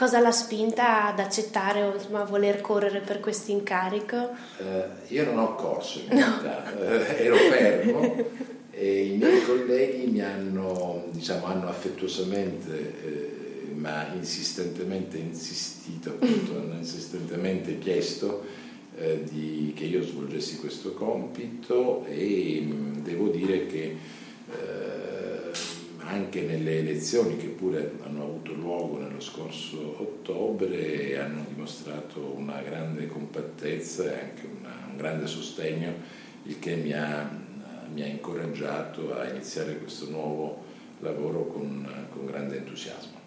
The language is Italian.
cosa l'ha spinta ad accettare o insomma, a voler correre per questo incarico? Io non ho corso in realtà, ero fermo e i miei colleghi mi hanno affettuosamente ma insistentemente insistito, appunto, hanno insistentemente chiesto che io svolgessi questo compito e devo dire che anche nelle elezioni che pure hanno avuto luogo nello scorso ottobre hanno dimostrato una grande compattezza e anche un grande sostegno, il che mi ha incoraggiato a iniziare questo nuovo lavoro con grande entusiasmo.